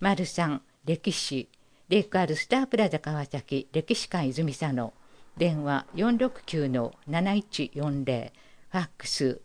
丸3歴史レイクあるスタープラザ川崎歴史館泉佐野電話469-7140ファックス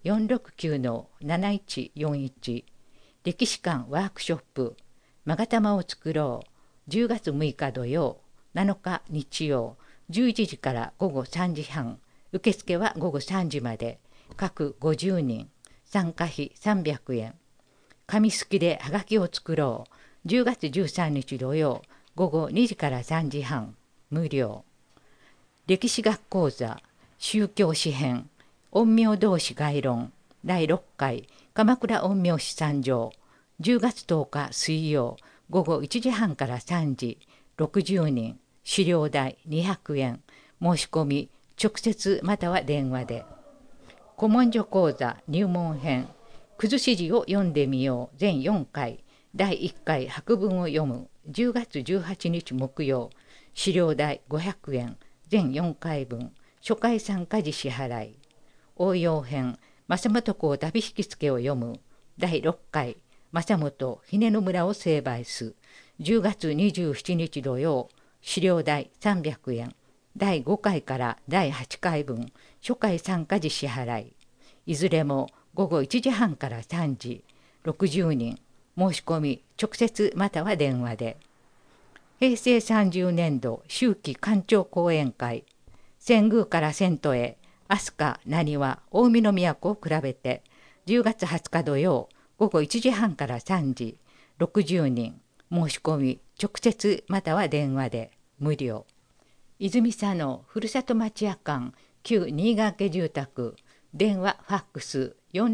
469-7141歴史館ワークショップ勾玉を作ろう10月6日土曜7日日曜11時から午後3時半受付は午後3時まで各50人参加費300円紙すきではがきを作ろう10月13日土曜午後2時から3時半無料歴史学講座宗教史編陰陽同士概論第6回鎌倉陰陽師参上10月10日水曜午後1時半から3時60人資料代200円申し込み直接または電話で古文書講座入門編崩し字を読んでみよう全4回第1回白文を読む10月18日木曜資料代500円全4回分初回参加時支払い応用編正本公旅引付を読む第6回正本ひねの村を成敗す10月27日土曜資料代300円第5回から第8回分初回参加時支払いいずれも午後1時半から3時60人申し込み直接または電話で平成30年度秋季館長講演会遷宮から遷都へ飛鳥なにわ近江の都を比べて10月20日土曜午後1時半から3時60人申し込み直接または電話で無料泉佐野ふるさと町屋館旧新川家住宅電話ファックス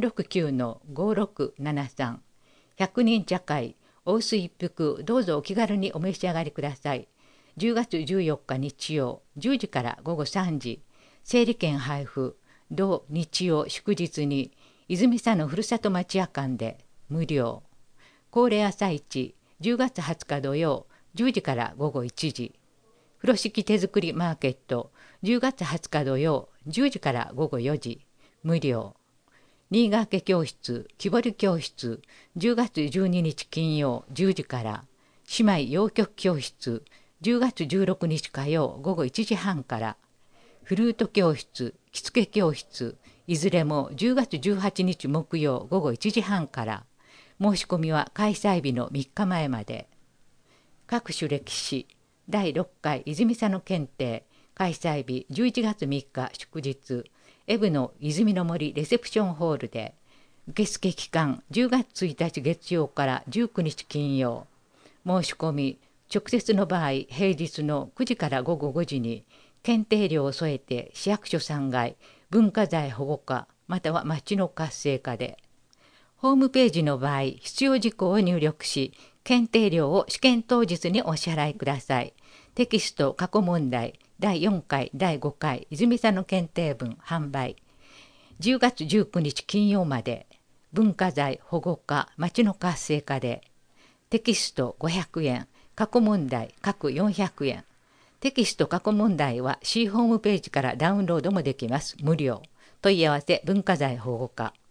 469-5673 100人茶会お薄一服どうぞお気軽にお召し上がりください10月14日日曜10時から午後3時整理券配布同日曜祝日に泉佐野ふるさと町屋館で無料恒例朝市10月20日土曜10時から午後1時風呂敷手作りマーケット10月20日土曜10時から午後4時無料新川家教室木彫り教室10月12日金曜10時から姉妹洋曲教室10月16日火曜午後1時半からフルート教室着付け教室いずれも10月18日木曜午後1時半から申し込みは開催日の3日前まで各種歴史第6回泉佐野検定開催日11月3日祝日エブの泉の森レセプションホールで受付期間10月1日月曜から19日金曜申し込み直接の場合平日の9時から午後5時に検定料を添えて市役所3階文化財保護課または町の活性化でホームページの場合必要事項を入力し検定料を試験当日にお支払いくださいテキスト過去問題第4回第5回泉佐野検定文販売10月19日金曜まで文化財保護課町の活性化でテキスト500円過去問題各400円テキスト過去問題は C ホームページからダウンロードもできます無料問い合わせ文化財保護課